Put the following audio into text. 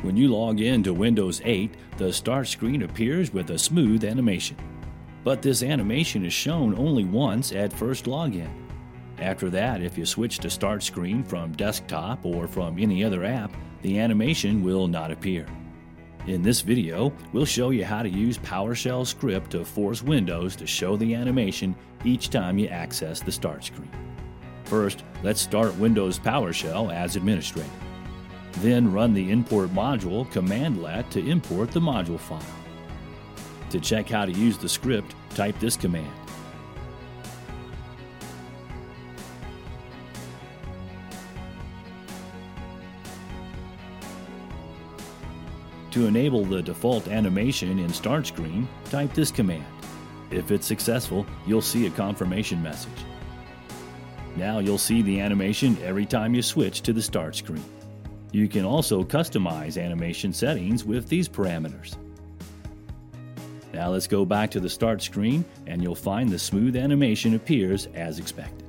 When you log in to Windows 8, the start screen appears with a smooth animation. But this animation is shown only once at first login. After that, if you switch to start screen from desktop or from any other app, the animation will not appear. In this video, we'll show you how to use PowerShell script to force Windows to show the animation each time you access the start screen. First, let's start Windows PowerShell as administrator. Then run the import module command-let to import the module file. To check how to use the script, type this command. To enable the default animation in Start Screen, type this command. If it's successful, you'll see a confirmation message. Now you'll see the animation every time you switch to the Start Screen. You can also customize animation settings with these parameters. Now let's go back to the Start Screen and you'll find the smooth animation appears as expected.